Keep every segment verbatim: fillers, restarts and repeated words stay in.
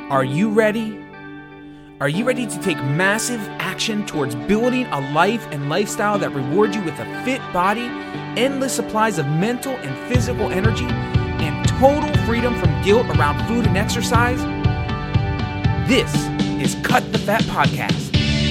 Are you ready? Are you ready to take massive action towards building a life and lifestyle that rewards you with a fit body, endless supplies of mental and physical energy, and total freedom from guilt around food and exercise? This is Cut the Fat Podcast.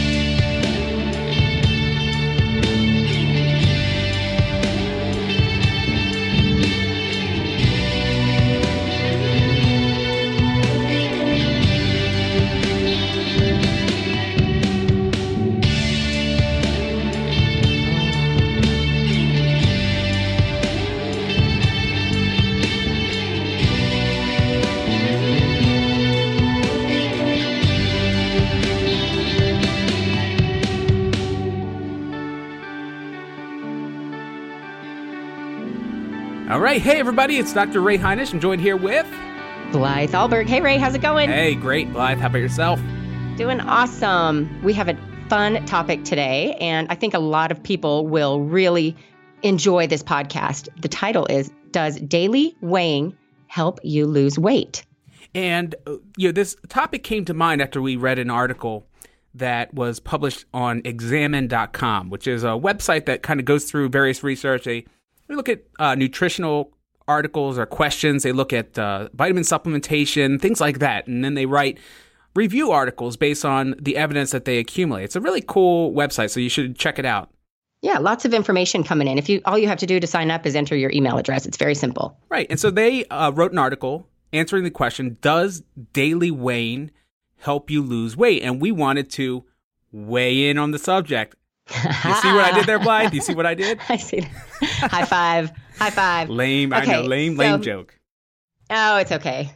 All right. Hey, everybody. It's Doctor Ray Heinisch. I'm joined here with Blythe Alberg. Hey, Ray. How's it going? Hey, great, Blythe. How about yourself? Doing awesome. We have a fun topic today, and I think a lot of people will really enjoy this podcast. The title is, Does Daily Weighing Help You Lose Weight? And, uh, you know, this topic came to mind after we read an article that was published on examine dot com, which is a website that kind of goes through various research. They We look at uh, nutritional articles or questions. They look at uh, vitamin supplementation, things like that. And then they write review articles based on the evidence that they accumulate. It's a really cool website, so you should check it out. Yeah, lots of information coming in. If you all you have to do to sign up is enter your email address. It's very simple. Right. And so they uh, wrote an article answering the question, does daily weighing help you lose weight? And we wanted to weigh in on the subject. You see what I did there, Blythe? You see what I did? I see. High five. High five. Lame. Okay, I know. Lame, so, lame joke. Oh, it's okay.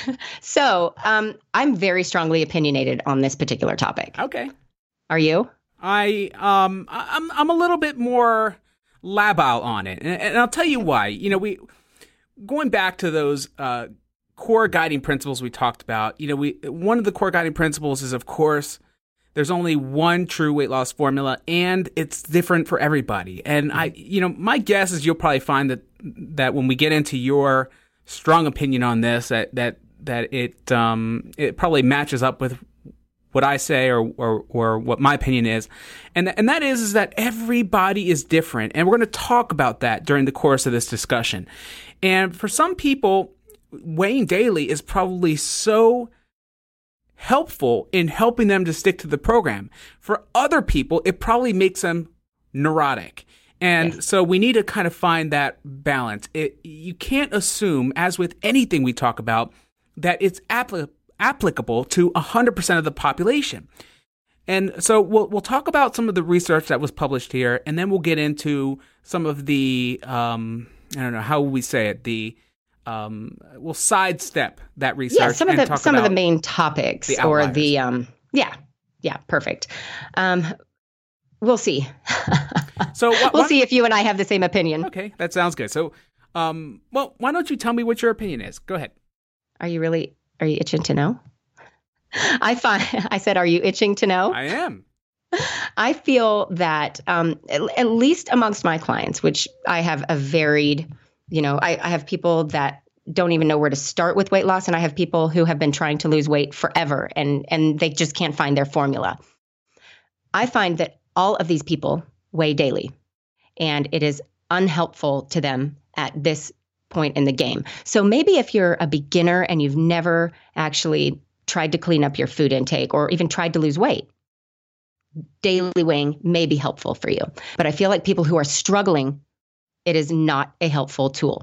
so um, I'm very strongly opinionated on this particular topic. Okay. Are you? I um I'm I'm a little bit more labile on it, and, and I'll tell you why. You know, we going back to those uh, core guiding principles we talked about. You know, we one of the core guiding principles is, of course, there's only one true weight loss formula, and it's different for everybody. And I, you know, my guess is you'll probably find that that when we get into your strong opinion on this, that that that it um it probably matches up with what I say or or or what my opinion is, and th- and that is is that everybody is different, and we're going to talk about that during the course of this discussion. And for some people, weighing daily is probably so helpful in helping them to stick to the program. For other people, it probably makes them neurotic. And yes. So we need to kind of find that balance. It, you can't assume, as with anything we talk about, that it's appli- applicable to one hundred percent of the population. And so we'll we'll talk about some of the research that was published here, and then we'll get into some of the, um, I don't know, how will we say it, the Um, we'll sidestep that research. Yeah, some of and the talk some of the about main topics the or outliers. the um, yeah, yeah, perfect. Um, we'll see. So what, we'll what, see if you and I have the same opinion. Okay, that sounds good. So, um, well, why don't you tell me what your opinion is? Go ahead. Are you really? Are you itching to know? I find I said, are you itching to know? I am. I feel that um, at, at least amongst my clients, which I have a varied. You know, I, I have people that don't even know where to start with weight loss, and I have people who have been trying to lose weight forever, and and they just can't find their formula. I find that all of these people weigh daily, and it is unhelpful to them at this point in the game. So maybe if you're a beginner and you've never actually tried to clean up your food intake or even tried to lose weight, daily weighing may be helpful for you. But I feel like people who are struggling, it is not a helpful tool.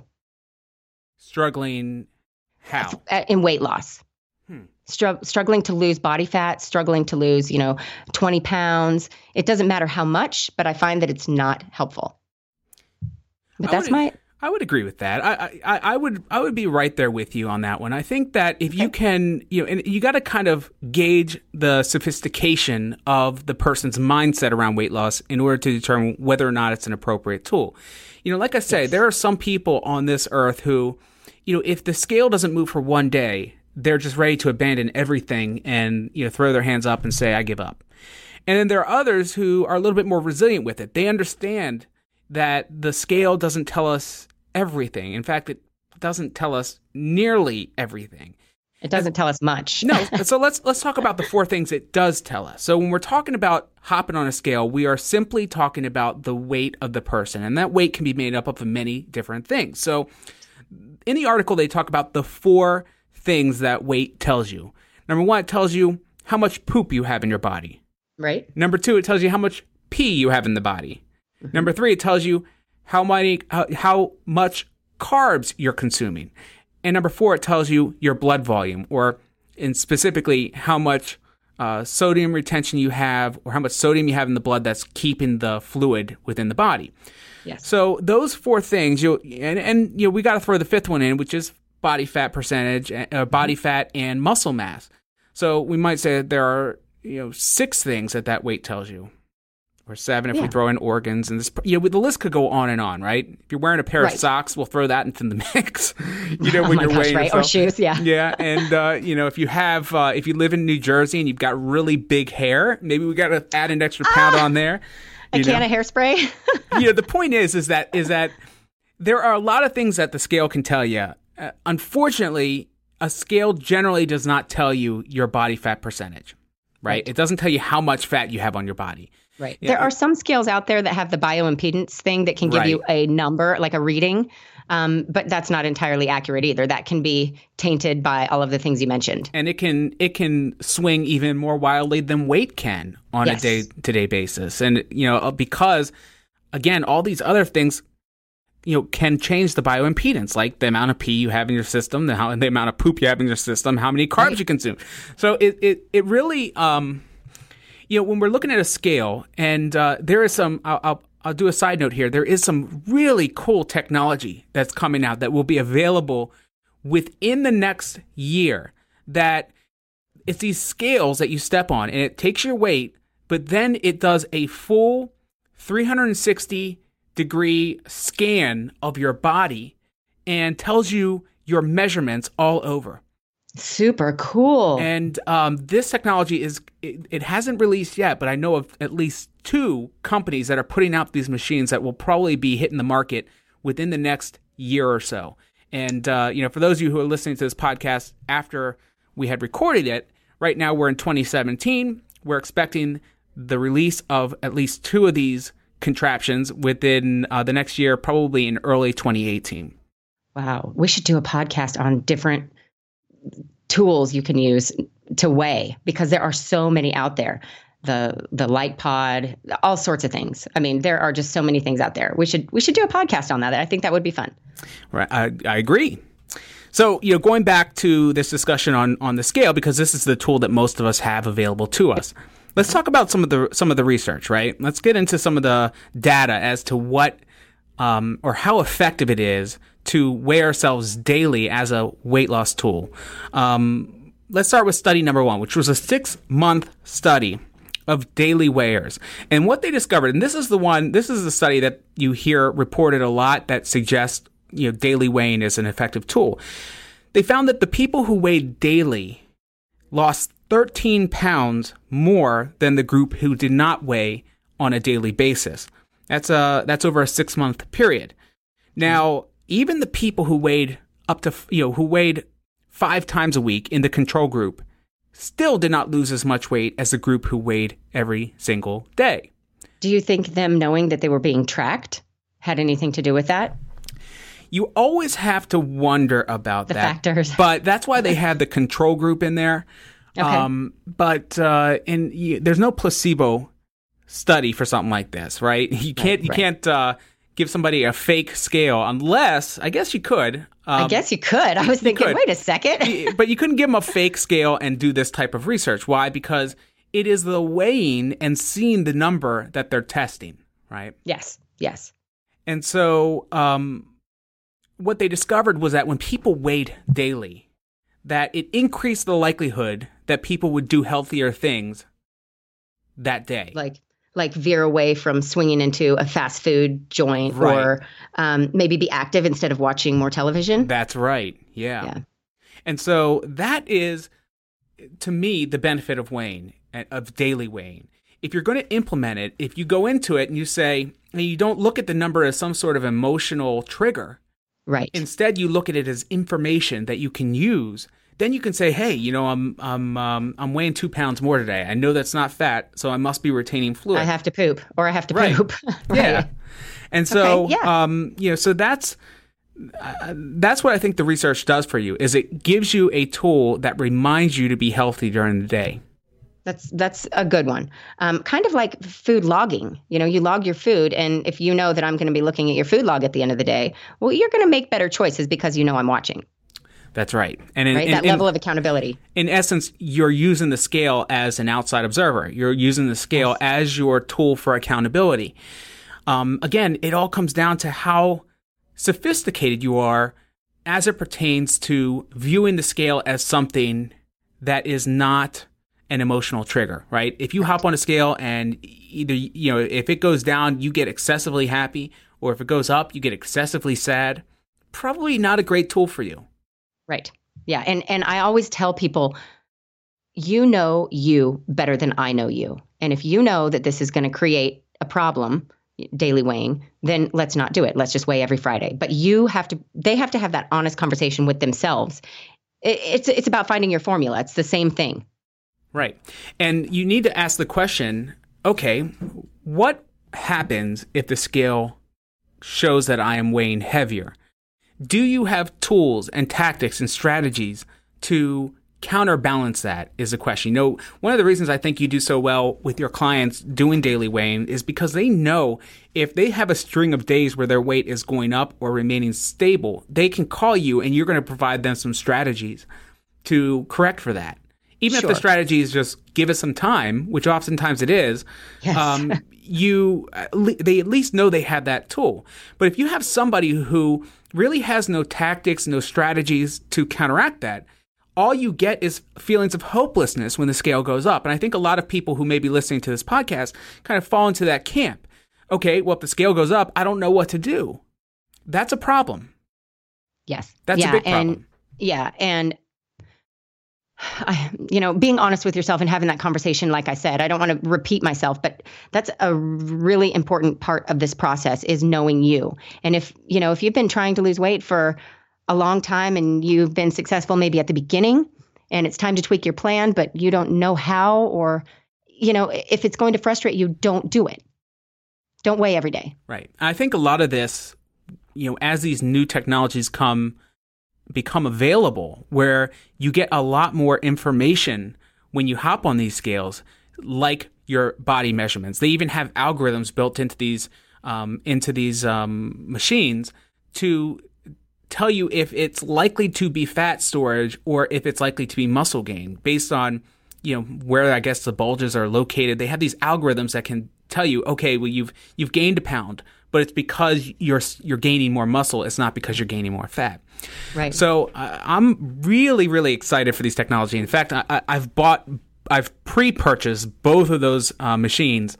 Struggling how? In weight loss. Hmm. Stru- struggling to lose body fat, struggling to lose, you know, twenty pounds. It doesn't matter how much, but I find that it's not helpful. But I that's would, my... I would agree with that. I, I, I would I would be right there with you on that one. I think that if you can, you know, and you got to kind of gauge the sophistication of the person's mindset around weight loss in order to determine whether or not it's an appropriate tool. You know, like I say, yes. There are some people on this earth who, you know, if the scale doesn't move for one day, they're just ready to abandon everything and, you know, throw their hands up and say, I give up. And then there are others who are a little bit more resilient with it. They understand that the scale doesn't tell us everything. In fact, it doesn't tell us nearly everything. It doesn't tell us much. No. So let's let's talk about the four things it does tell us. So when we're talking about hopping on a scale, we are simply talking about the weight of the person. And that weight can be made up of many different things. So in the article, they talk about the four things that weight tells you. Number one, it tells you how much poop you have in your body. Right. Number two, it tells you how much pee you have in the body. Mm-hmm. Number three, it tells you how many how, how much carbs you're consuming. And number four, it tells you your blood volume, or in specifically how much uh, sodium retention you have, or how much sodium you have in the blood that's keeping the fluid within the body. Yes. So those four things, you and, and you know, we got to throw the fifth one in, which is body fat percentage, uh, body fat and muscle mass. So we might say that there are you know six things that that weight tells you. Or seven if yeah. we throw in organs. And this, you know, the list could go on and on, right? If you're wearing a pair right. of socks, we'll throw that into the mix, you know, when oh you're gosh, weighing right? yourself. Or shoes, yeah. Yeah, and, uh, you know, if you have, uh, if you live in New Jersey and you've got really big hair, maybe we got to add an extra pound ah, on there. A can know. of hairspray? You know, the point is, is that, is that there are a lot of things that the scale can tell you. Uh, unfortunately, a scale generally does not tell you your body fat percentage, right? right? It doesn't tell you how much fat you have on your body. Right. Yeah. There are some scales out there that have the bioimpedance thing that can give right. you a number, like a reading, um, but that's not entirely accurate either. That can be tainted by all of the things you mentioned. And it can it can swing even more wildly than weight can on yes. a day-to-day basis. And, you know, because, again, all these other things, you know, can change the bioimpedance, like the amount of pee you have in your system, the, how, the amount of poop you have in your system, how many carbs right. you consume. So it, it, it really... Um, You know, when we're looking at a scale, and uh, there is some, I'll, I'll, I'll do a side note here, there is some really cool technology that's coming out that will be available within the next year, that it's these scales that you step on, and it takes your weight, but then it does a full three hundred sixty degree scan of your body and tells you your measurements all over. Super cool. And um, this technology is, it, it hasn't released yet, but I know of at least two companies that are putting out these machines that will probably be hitting the market within the next year or so. And, uh, you know, for those of you who are listening to this podcast after we had recorded it, right now we're in twenty seventeen. We're expecting the release of at least two of these contraptions within uh, the next year, probably in early twenty eighteen. Wow. We should do a podcast on different tools you can use to weigh, because there are so many out there. The the light pod, all sorts of things. I mean, there are just so many things out there. We should we should do a podcast on that. I think that would be fun. Right, I, I agree. So, you know, going back to this discussion on on the scale, because this is the tool that most of us have available to us. Let's talk about some of the some of the research, right? Let's get into some of the data as to what um, or how effective it is to weigh ourselves daily as a weight loss tool. Um, let's start with study number one, which was a six-month study of daily weighers. And what they discovered, and this is the one, this is the study that you hear reported a lot that suggests, you know, daily weighing is an effective tool. They found that the people who weighed daily lost thirteen pounds more than the group who did not weigh on a daily basis. That's a, that's over a six-month period. Now, even the people who weighed up to, you know, who weighed five times a week in the control group still did not lose as much weight as the group who weighed every single day. Do you think them knowing that they were being tracked had anything to do with that? You always have to wonder about the that. factors. But that's why they had the control group in there. Okay. Um, but uh, in, you, there's no placebo study for something like this, right? You can't, right, you right. can't uh, give somebody a fake scale unless, I guess you could. Um, I guess you could. I was thinking, wait a second. But you couldn't give them a fake scale and do this type of research. Why? Because it is the weighing and seeing the number that they're testing, right? Yes, yes. And so um, what they discovered was that when people weighed daily, that it increased the likelihood that people would do healthier things that day. Like like veer away from swinging into a fast food joint, right. or um, maybe be active instead of watching more television. That's right. Yeah. yeah. And so that is, to me, the benefit of weighing, of daily weighing. If you're going to implement it, if you go into it and you say, and you don't look at the number as some sort of emotional trigger. Right. Instead, you look at it as information that you can use then you can say, hey, you know, I'm I'm um, I'm weighing two pounds more today. I know that's not fat, so I must be retaining fluid. I have to poop, or I have to Right. poop. Right. Yeah. And so, Okay, yeah. um, you know, so that's uh, that's what I think the research does for you. Is it gives you a tool that reminds you to be healthy during the day. That's that's a good one. Um, kind of like food logging. You know, you log your food, and if you know that I'm going to be looking at your food log at the end of the day, well, you're going to make better choices because you know I'm watching. That's right. And in, Right? in, That in- level of accountability. in essence, you're using the scale as an outside observer. You're using the scale Yes. as your tool for accountability. Um, again, it all comes down to how sophisticated you are as it pertains to viewing the scale as something that is not an emotional trigger, right? If you hop on a scale and either, you know, if it goes down, you get excessively happy, or if it goes up, you get excessively sad, probably not a great tool for you. Right. Yeah. And and I always tell people, you know you better than I know you. And if you know that this is going to create a problem, daily weighing, then let's not do it. Let's just weigh every Friday. But you have to, they have to have that honest conversation with themselves. It, it's it's about finding your formula. It's the same thing. Right. And you need to ask the question, okay, what happens if the scale shows that I am weighing heavier? Do you have tools and tactics and strategies to counterbalance that is the question. You know, one of the reasons I think you do so well with your clients doing daily weighing is because they know if they have a string of days where their weight is going up or remaining stable, they can call you and you're going to provide them some strategies to correct for that. Even Sure. if the strategy is just give us some time, which oftentimes it is, Yes. um, you they at least know they have that tool. But if you have somebody who really has no tactics, no strategies to counteract that, all you get is feelings of hopelessness when the scale goes up. And I think a lot of people who may be listening to this podcast kind of fall into that camp. Okay, well, if the scale goes up, I don't know what to do. That's a problem. Yes. That's yeah, a big problem. And, yeah. And, I, you know, being honest with yourself and having that conversation, like I said, I don't want to repeat myself, but that's a really important part of this process is knowing you. And if, you know, if you've been trying to lose weight for a long time and you've been successful maybe at the beginning and it's time to tweak your plan, but you don't know how, or, you know, if it's going to frustrate you, don't do it. Don't weigh every day. Right. I think a lot of this, you know, as these new technologies come, become available, where you get a lot more information when you hop on these scales, like your body measurements. They even have algorithms built into these um, into these um, machines to tell you if it's likely to be fat storage or if it's likely to be muscle gain based on, you know, where I guess the bulges are located. They have these algorithms that can tell you, okay, well, you've you've gained a pound, but it's because you're you're gaining more muscle. It's not because you're gaining more fat. Right. So uh, I'm really, really excited for these technology. In fact, I, I, I've bought, I've pre-purchased both of those uh, machines,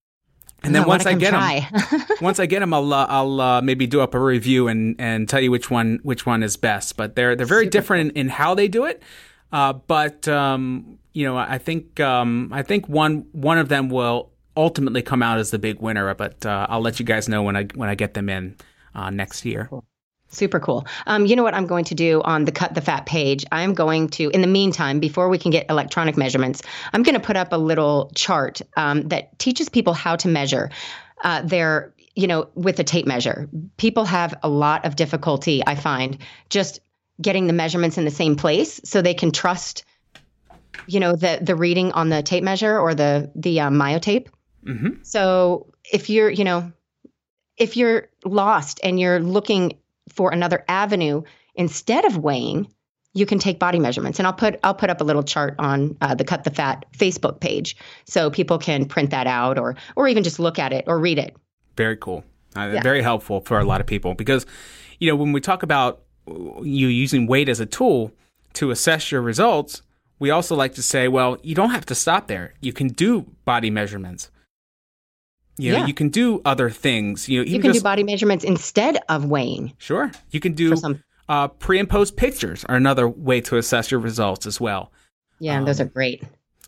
and then I once I wanna get come them, once I get them, I'll uh, I'll uh, maybe do up a review and, and tell you which one which one is best. But they're they're very Super different in, in how they do it. Uh, but um, you know, I think um, I think one one of them will ultimately come out as the big winner. But uh, I'll let you guys know when I when I get them in uh, next year. Cool. Super cool. Um, you know what I'm going to do on the Cut the Fat page? I'm going to, in the meantime, before we can get electronic measurements, I'm going to put up a little chart um, that teaches people how to measure uh, their, you know, with a tape measure. People have a lot of difficulty, I find, just getting the measurements in the same place so they can trust, you know, the the reading on the tape measure or the the um, myotape. Mm-hmm. So if you're, you know, if you're lost and you're looking for another avenue instead of weighing, you can take body measurements. And I'll put I'll put up a little chart on uh, the Cut the Fat Facebook page so people can print that out or or even just look at it or read it. Very cool. Uh, Yeah. Very helpful for a lot of people because, you know, when we talk about you using weight as a tool to assess your results, we also like to say, well, you don't have to stop there. You can do body measurements. You know, Yeah. you can do other things. You know, even You can just, do body measurements instead of weighing. Sure. You can do For some- uh, pre and post pictures are another way to assess your results as well. Yeah, and those are great.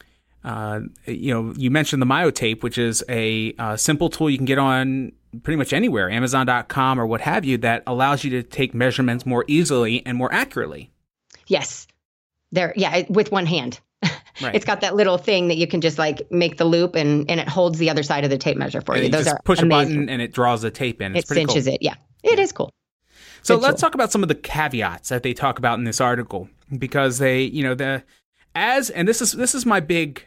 Uh, you know, you mentioned the myotape, which is a uh, simple tool you can get on pretty much anywhere, Amazon dot com or what have you, that allows you to take measurements more easily and more accurately. Yes. There, yeah, it- with one hand. Right. It's got that little thing that you can just like make the loop and, and it holds the other side of the tape measure for And you. you Those just are push amazing. a button and it draws the tape in. It's It pretty cinches cool. it. Yeah, it is cool. So Good let's tool. talk about some of the caveats that they talk about in this article, because they, you know, the as and this is this is my big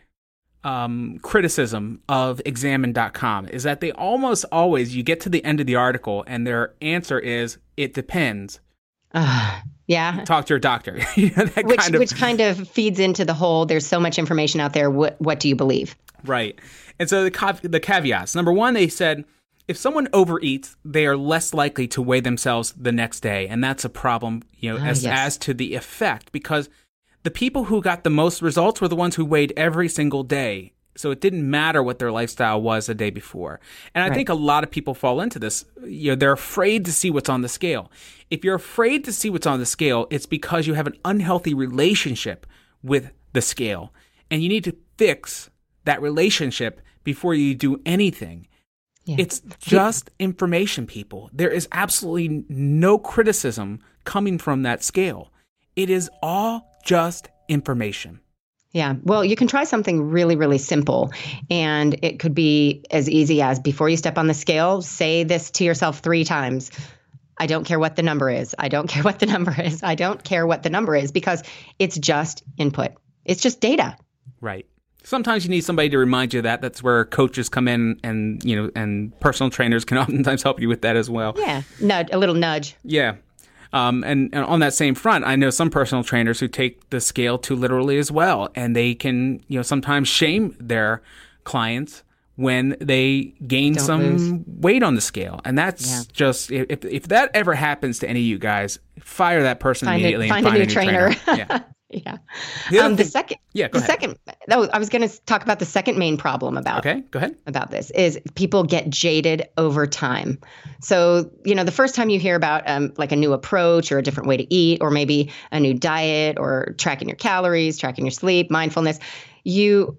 um, criticism of examine dot com is that they almost always, you get to the end of the article and their answer is it depends. Uh, yeah. Talk to your doctor. You know, that Which kind of, which kind of feeds into the whole. There's so much information out there. What what do you believe? right. And so the cav- the caveats. Number one, they said if someone overeats, they are less likely to weigh themselves the next day, and that's a problem. You know, Ah, as yes. as to the effect, because the people who got the most results were the ones who weighed every single day. So it didn't matter what their lifestyle was the day before. And I Right. think a lot of people fall into this. You know, they're afraid to see what's on the scale. If you're afraid to see what's on the scale, it's because you have an unhealthy relationship with the scale. And you need to fix that relationship before you do anything. Yeah. It's just information, people. There is absolutely no criticism coming from that scale. It is all just information. Yeah. Well, you can try something really, really simple. And it could be as easy as before you step on the scale, say this to yourself three times. I don't care what the number is. I don't care what the number is. I don't care what the number is, because it's just input. It's just data. Right. Sometimes you need somebody to remind you of that. That's where coaches come in, and, you know, and personal trainers can oftentimes help you with that as well. Yeah. Nudge, a little nudge. Yeah. Um, and, and on that same front, I know some personal trainers who take the scale too literally as well, and they can, you know, sometimes shame their clients when they gain Don't some lose. weight on the scale. And that's Yeah. just, if if that ever happens to any of you guys, fire that person Find, immediately a, find, and a new trainer. Yeah. yeah. The other Um, the thing- second, Yeah, go the ahead. second, oh, I was going to talk about the second main problem about Okay, go ahead. about this is people get jaded over time. So, you know, the first time you hear about um, like a new approach or a different way to eat, or maybe a new diet or tracking your calories, tracking your sleep, mindfulness, you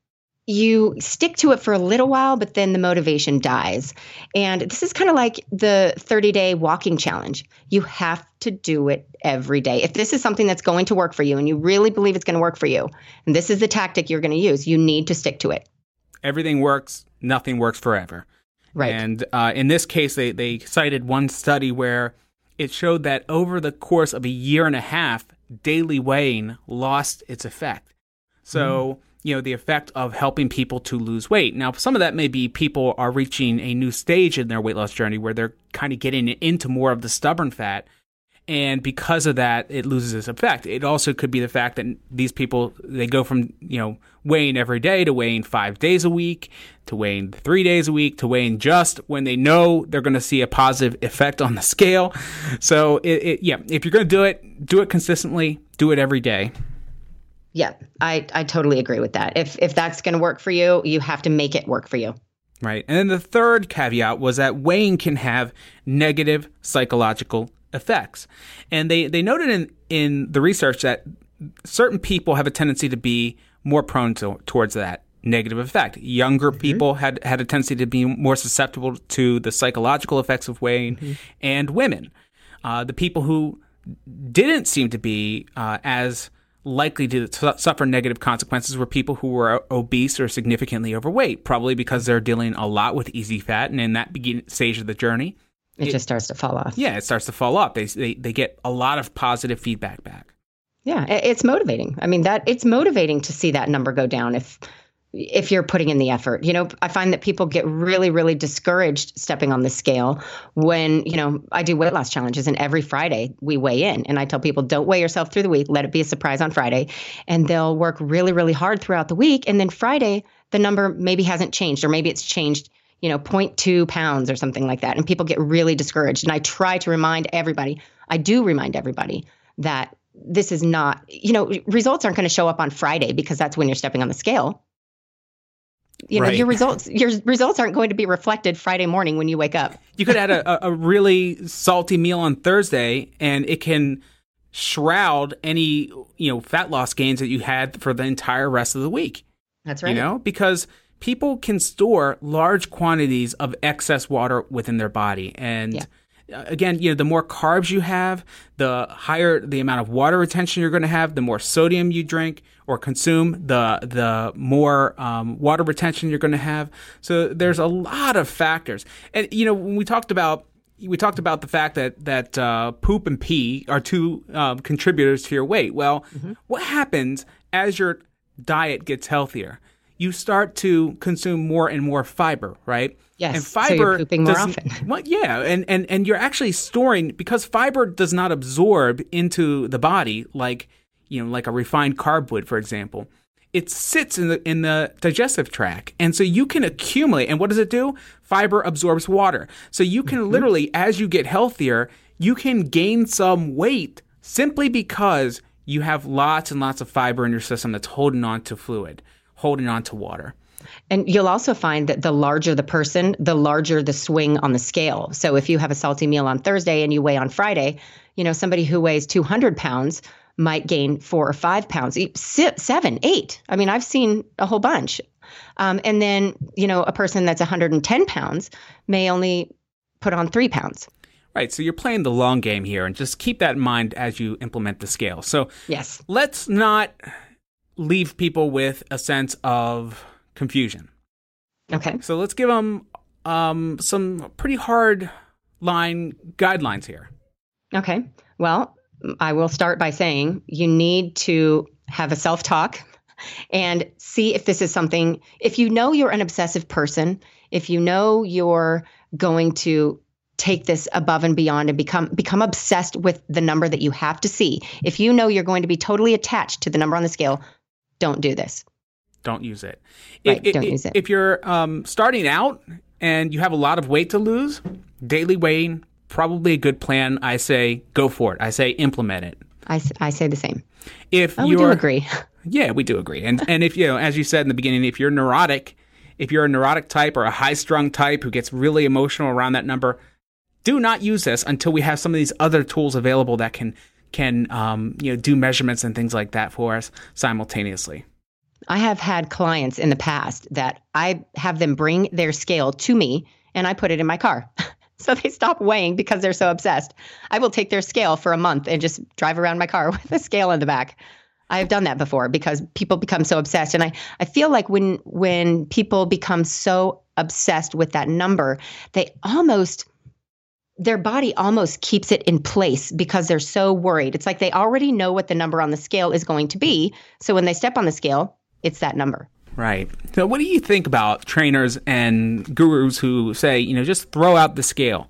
you stick to it for a little while, but then the motivation dies. And this is kind of like the thirty-day walking challenge. You have to do it every day. If this is something that's going to work for you and you really believe it's going to work for you, and this is the tactic you're going to use, you need to stick to it. Everything works, nothing works forever. Right. And uh, in this case, they, they cited one study where it showed that over the course of a year and a half, daily weighing lost its effect. So, mm. you know, the effect of helping people to lose weight. Now, some of that may be people are reaching a new stage in their weight loss journey where they're kind of getting into more of the stubborn fat. And because of that, it loses its effect. It also could be the fact that these people, they go from, you know, weighing every day to weighing five days a week, to weighing three days a week, to weighing just when they know they're going to see a positive effect on the scale. So, it, it, yeah, if you're going to do it, do it consistently, do it every day. Yeah, I, I totally agree with that. If if that's going to work for you, you have to make it work for you. Right. And then the third caveat was that weighing can have negative psychological effects. And they, they noted in, in the research that certain people have a tendency to be more prone to, towards that negative effect. Younger mm-hmm. people had, had a tendency to be more susceptible to the psychological effects of weighing, mm-hmm. and women. Uh, the people who didn't seem to be uh, as likely to su- suffer negative consequences were people who were obese or significantly overweight, probably because they're dealing a lot with easy fat, and in that beginning stage of the journey, It, it just starts to fall off. Yeah, it starts to fall off. They, they they get a lot of positive feedback back. Yeah, it's motivating. I mean, that it's motivating to see that number go down if if you're putting in the effort. You know, I find that people get really, really discouraged stepping on the scale when, you know, I do weight loss challenges, and every Friday we weigh in, and I tell people, don't weigh yourself through the week. Let it be a surprise on Friday. And they'll work really, really hard throughout the week. And then Friday, the number maybe hasn't changed, or maybe it's changed, you know, zero point two pounds or something like that. And people get really discouraged. And I try to remind everybody, I do remind everybody that this is not, you know, results aren't going to show up on Friday because that's when you're stepping on the scale. You know, right. your results, your results aren't going to be reflected Friday morning when you wake up. You could add a, a really salty meal on Thursday, and it can shroud any, you know, fat loss gains that you had for the entire rest of the week. That's right. You know, because people can store large quantities of excess water within their body, and yeah. Uh, again, you know, the more carbs you have, the higher the amount of water retention you're going to have. The more sodium you drink or consume, the the more um, water retention you're going to have. So there's a lot of factors. And you know, when we talked about we talked about the fact that that uh, poop and pee are two um, contributors to your weight. Well, mm-hmm. what happens as your diet gets healthier? You start to consume more and more fiber, right? Yes, and fiber so you're pooping more often. Well, yeah, and, and, and you're actually storing, because fiber does not absorb into the body like, you know, like a refined carb would, for example. It sits in the in the digestive tract, and so you can accumulate. And what does it do? Fiber absorbs water. So you can mm-hmm. literally, as you get healthier, you can gain some weight simply because you have lots and lots of fiber in your system that's holding on to fluid, holding on to water. And you'll also find that the larger the person, the larger the swing on the scale. So if you have a salty meal on Thursday and you weigh on Friday, you know, somebody who weighs two hundred pounds might gain four or five pounds, seven, eight. I mean, I've seen a whole bunch. Um, and then, you know, a person that's one hundred ten pounds may only put on three pounds. Right. So you're playing the long game here, and just keep that in mind as you implement the scale. So yes, let's not leave people with a sense of confusion. Okay. So let's give them um, some pretty hard line guidelines here. Okay. Well, I will start by saying you need to have a self-talk and see if this is something, if you know you're an obsessive person, if you know you're going to take this above and beyond and become become obsessed with the number that you have to see, if you know you're going to be totally attached to the number on the scale, don't do this. Don't use it. Right, if, don't if, use it. If you're um, starting out and you have a lot of weight to lose, daily weighing, probably a good plan. I say go for it. I say implement it. I, I say the same. If oh, you're, we do agree. Yeah, we do agree. And and if, you know, as you said in the beginning, if you're neurotic, if you're a neurotic type or a high-strung type who gets really emotional around that number, do not use this until we have some of these other tools available that can can um, you know do measurements and things like that for us simultaneously. I have had clients in the past that I have them bring their scale to me and I put it in my car. So they stop weighing because they're so obsessed. I will take their scale for a month and just drive around my car with a scale in the back. I have done that before because people become so obsessed. And I, I feel like when when people become so obsessed with that number, they almost, their body almost keeps it in place because they're so worried. It's like they already know what the number on the scale is going to be. So when they step on the scale, it's that number. Right. So what do you think about trainers and gurus who say, you know, just throw out the scale?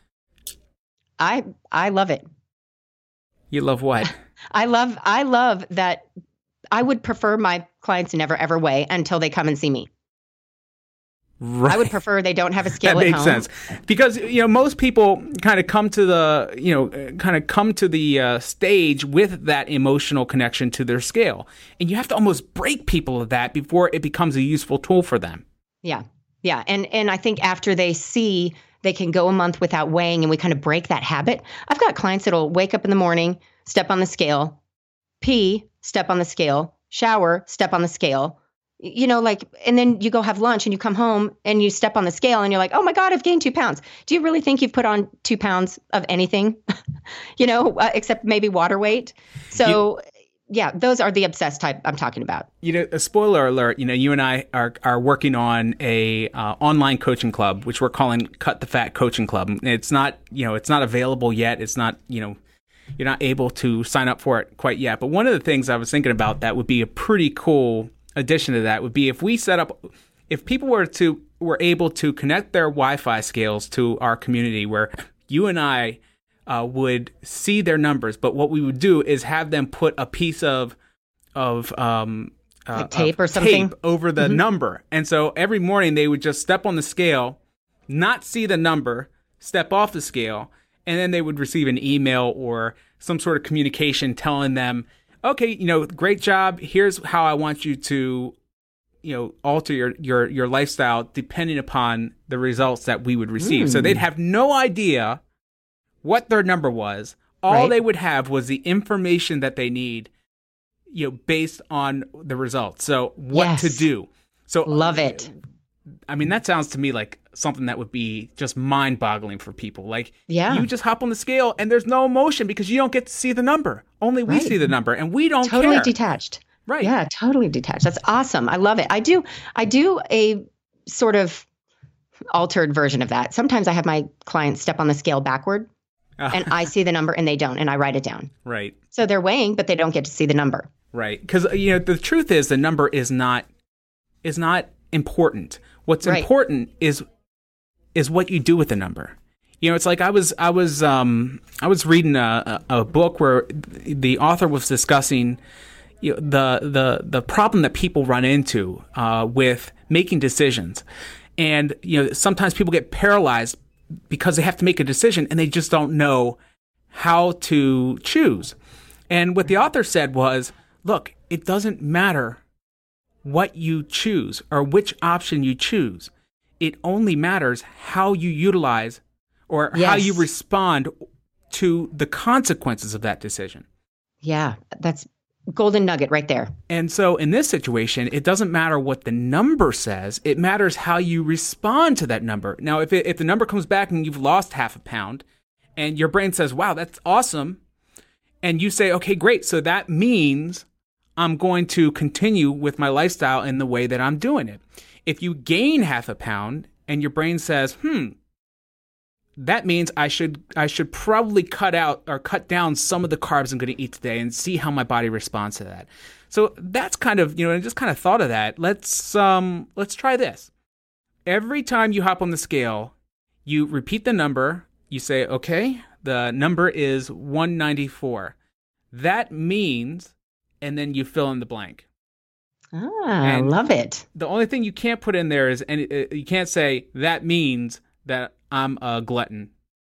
I I love it. You love what? I love I love that. I would prefer my clients never ever weigh until they come and see me. Right. I would prefer they don't have a scale that at makes home. sense, because you know most people kind of come to the you know kind of come to the uh, stage with that emotional connection to their scale, and you have to almost break people of that before it becomes a useful tool for them. Yeah, yeah, and and I think after they see they can go a month without weighing, and we kind of break that habit. I've got clients that'll wake up in the morning, step on the scale, pee, step on the scale, shower, step on the scale. You know, like, and then you go have lunch and you come home and you step on the scale and you're like, oh my God, I've gained two pounds. Do you really think you've put on two pounds of anything, you know, uh, except maybe water weight? So you, yeah, those are the obsessed type I'm talking about. You know, a spoiler alert, you know, you and I are, are working on a uh, online coaching club, which we're calling Cut the Fat Coaching Club. It's not, you know, it's not available yet. It's not, you know, you're not able to sign up for it quite yet. But one of the things I was thinking about that would be a pretty cool addition to that would be if we set up, if people were to were able to connect their Wi-Fi scales to our community, where you and I uh, would see their numbers, but what we would do is have them put a piece of of um, uh, like tape of or something tape over the mm-hmm. number, and so every morning they would just step on the scale, not see the number, step off the scale, and then they would receive an email or some sort of communication telling them, okay, you know, great job. Here's how I want you to, you know, alter your, your, your lifestyle depending upon the results that we would receive. Mm. So they'd have no idea what their number was. All right. They would have was the information that they need, you know, based on the results. So what yes. to do. So love it. I mean, that sounds to me like something that would be just mind-boggling for people. Like, yeah. you just hop on the scale and there's no emotion because you don't get to see the number. Only we Right. see the number, and we don't Totally care. detached. Right. Yeah, totally detached. That's awesome. I love it. I do. I do a sort of altered version of that. Sometimes I have my clients step on the scale backward, Uh, and I see the number and they don't, and I write it down. right. So they're weighing, but they don't get to see the number. Right. Because, you know, the truth is the number is not is not important. What's Right. important is is what you do with the number. You know, it's like I was I was um I was reading a, a, a book where the author was discussing, you know, the the the problem that people run into uh, with making decisions, and you know sometimes people get paralyzed because they have to make a decision and they just don't know how to choose. And what the author said was, look, it doesn't matter what you choose or which option you choose. It only matters how you utilize or Yes. how you respond to the consequences of that decision. Yeah, that's golden nugget right there. And so in this situation, it doesn't matter what the number says. It matters how you respond to that number. Now, if it, if the number comes back and you've lost half a pound and your brain says, wow, that's awesome. And you say, okay, great. So that means I'm going to continue with my lifestyle in the way that I'm doing it. If you gain half a pound and your brain says, hmm, that means I should I should probably cut out or cut down some of the carbs I'm going to eat today and see how my body responds to that. So that's kind of, you know, I just kind of thought of that. Let's um let's try this. Every time you hop on the scale, you repeat the number. You say, okay, the number is one ninety-four. That means, and then you fill in the blank. Ah, I And love it. The only thing you can't put in there is, and you can't say that means that I'm a glutton,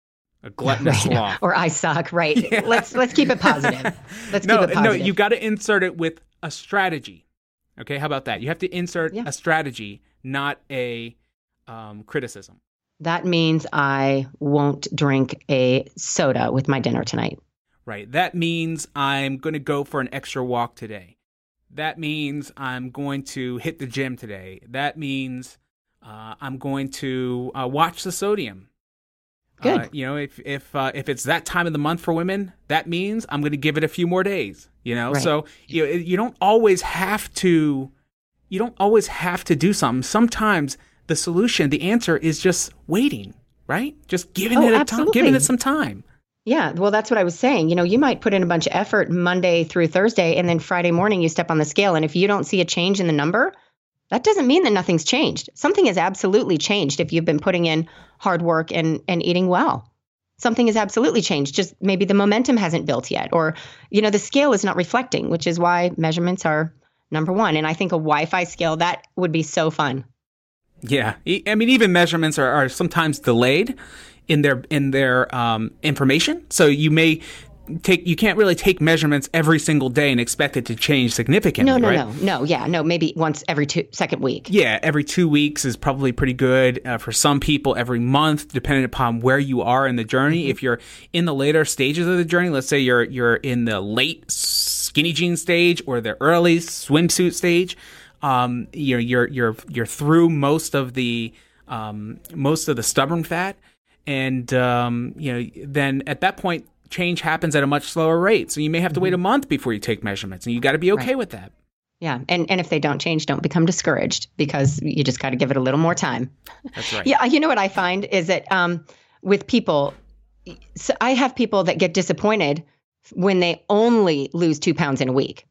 a gluttonous Right. sloth. Or I suck. Right. Yeah. Let's let's keep it positive. Let's no, keep it no, positive. you got to insert it with a strategy. Okay, how about that? You have to insert Yeah. a strategy, not a um, criticism. That means I won't drink a soda with my dinner tonight. Right. That means I'm going to go for an extra walk today. That means I'm going to hit the gym today. That means uh, I'm going to uh, watch the sodium. Good. Uh, you know, if if uh, if it's that time of the month for women, that means I'm going to give it a few more days. You know, Right. so you know, you don't always have to. You don't always have to do something. Sometimes the solution, the answer, is just waiting. Right? Just giving Oh, it a time, absolutely. giving it some time. Yeah, well, that's what I was saying. You know, you might put in a bunch of effort Monday through Thursday, and then Friday morning you step on the scale. And if you don't see a change in the number, that doesn't mean that nothing's changed. Something has absolutely changed if you've been putting in hard work and, and eating well. Something has absolutely changed. Just maybe the momentum hasn't built yet, or, you know, the scale is not reflecting, which is why measurements are number one. And I think a Wi-Fi scale, that would be so fun. Yeah, E- I mean, even measurements are, are sometimes delayed in their in their um, information. So you may take you can't really take measurements every single day and expect it to change significantly. No, no, right? no, no. Yeah, no, maybe once every two second week. Yeah, every two weeks is probably pretty good. Uh, for some people, every month, depending upon where you are in the journey. Mm-hmm. If you're in the later stages of the journey, let's say you're you're in the late skinny jean stage or the early swimsuit stage, um, you're you're you're you're through most of the um, most of the stubborn fat, and um, you know then at that point change happens at a much slower rate. So you may have to wait a month before you take measurements, and you got to be okay Right. with that. Yeah. And and if they don't change, don't become discouraged, because you just got to give it a little more time. That's right. Yeah. You know what I find is that um, with people, so I have people that get disappointed when they only lose two pounds in a week.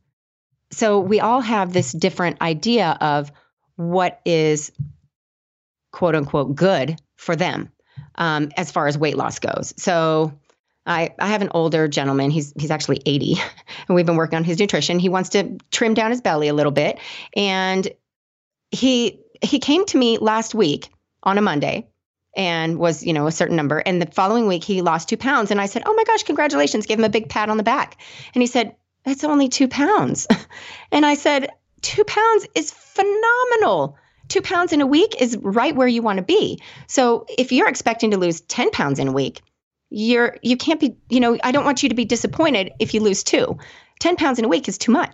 So we all have this different idea of what is quote unquote good for them um, as far as weight loss goes. So I, I have an older gentleman. He's he's actually eighty, and we've been working on his nutrition. He wants to trim down his belly a little bit, and he he came to me last week on a Monday and was, you know, a certain number. And the following week he lost two pounds, and I said, "Oh my gosh, congratulations!" Gave him a big pat on the back, and he said, "It's only two pounds," and I said, two pounds is phenomenal. Two pounds in a week is right where you want to be. So if you're expecting to lose ten pounds in a week, you're, you can't be, you know, I don't want you to be disappointed if you lose two. ten pounds in a week is too much.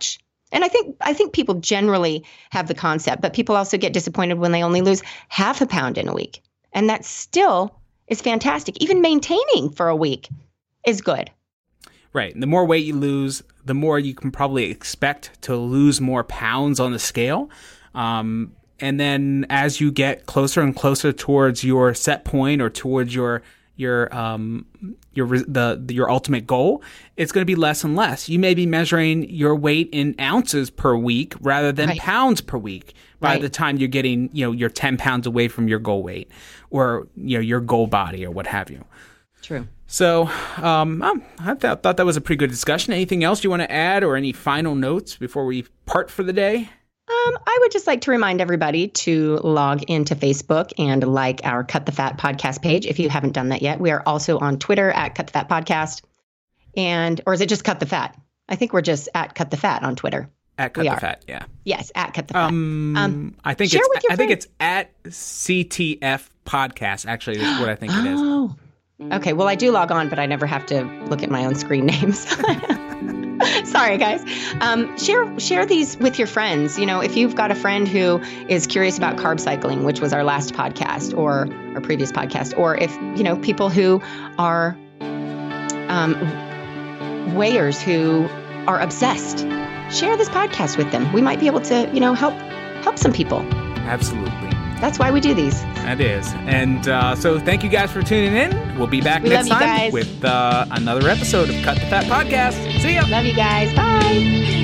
And I think I think people generally have the concept, but people also get disappointed when they only lose half a pound in a week. And that still is fantastic. Even maintaining for a week is good. Right. And the more weight you lose, the more you can probably expect to lose more pounds on the scale. Um, and then as you get closer and closer towards your set point or towards your your um your the your ultimate goal, it's going to be less and less. You may be measuring your weight in ounces per week rather than right. pounds per week by right. the time you're getting, you know, you're ten pounds away from your goal weight or, you know, your goal body or what have you. True. So um, I thought, thought that was a pretty good discussion. Anything else you want to add or any final notes before we part for the day? Um, I would just like to remind everybody to log into Facebook and like our Cut the Fat podcast page if you haven't done that yet. We are also on Twitter at Cut the Fat Podcast. And, or is it just Cut the Fat? I think we're just at Cut the Fat on Twitter. At Cut we the are. Fat, yeah. Yes, at Cut the Fat. Um, um, I think it's I think it's at C T F Podcast, actually, is what I think it is. Oh. Okay, well, I do log on, but I never have to look at my own screen names. Sorry, guys. Um, share share these with your friends. You know, if you've got a friend who is curious about carb cycling, which was our last podcast or our previous podcast, or if, you know, people who are um, weighers who are obsessed, share this podcast with them. We might be able to, you know, help help some people. Absolutely. That's why we do these. That is. And uh, so thank you guys for tuning in. We'll be back we next love you time guys. with uh, another episode of Cut the Fat Podcast. See ya. Love you guys. Bye.